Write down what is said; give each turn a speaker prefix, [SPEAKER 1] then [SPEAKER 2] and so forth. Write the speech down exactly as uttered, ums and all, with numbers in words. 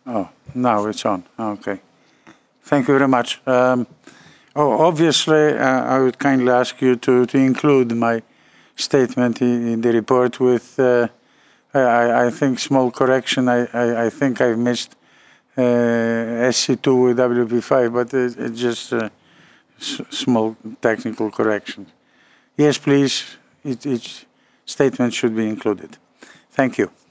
[SPEAKER 1] Oh, now it's on. Okay. Thank you very much. Um, oh, obviously, uh, I would kindly ask you to, to include my statement in, in the report with, uh, I, I think, small correction. I, I, I think I've missed uh, S C two with W P five, but it, it's just a s small technical correction. Yes, please, it, each statement should be included. Thank you.